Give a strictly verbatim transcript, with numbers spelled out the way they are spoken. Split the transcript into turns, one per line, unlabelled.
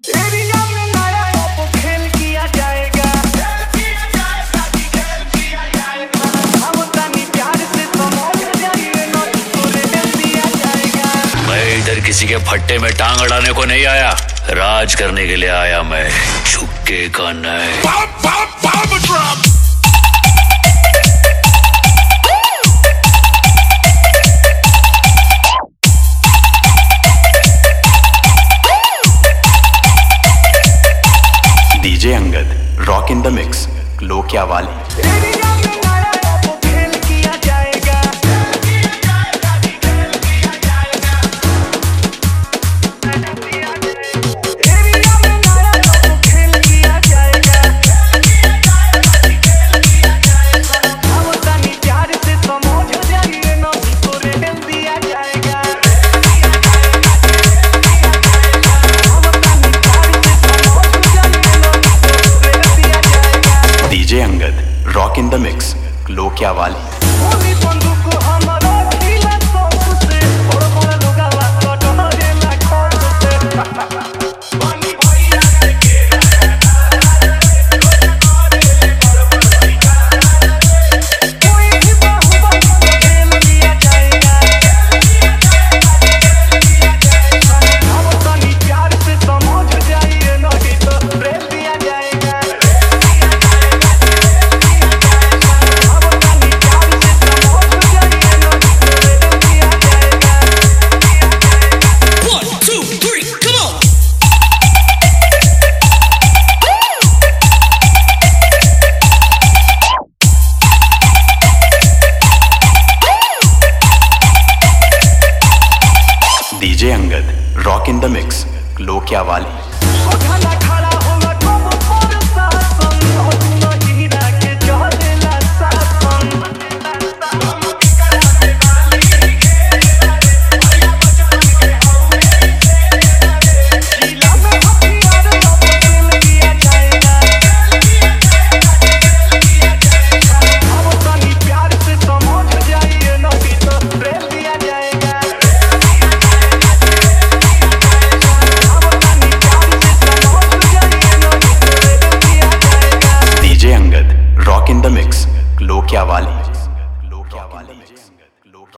किसी के फट्टे में टांग अड़ाने को नहीं आया, राज करने के लिए आया मैं, झुके का नहीं।
DJ Angad, rock in the mix, लोकिया वाली। DJ Angad, rock in the mix, लोकिया वाली। DJ Angad, rock in the mix, लोकिया वाली।